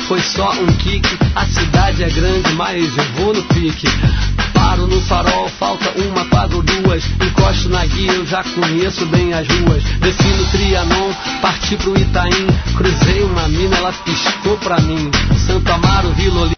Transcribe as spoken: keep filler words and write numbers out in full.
foi só um kick. A cidade é grande, mas eu vou no pique. Paro no farol, falta uma quadra ou duas. Encosto na guia, eu já conheço bem as ruas. Desci no Trianon, parti pro Itaim. Cruzei uma mina, ela piscou pra mim. Santo Amaro, Vila Olímpia.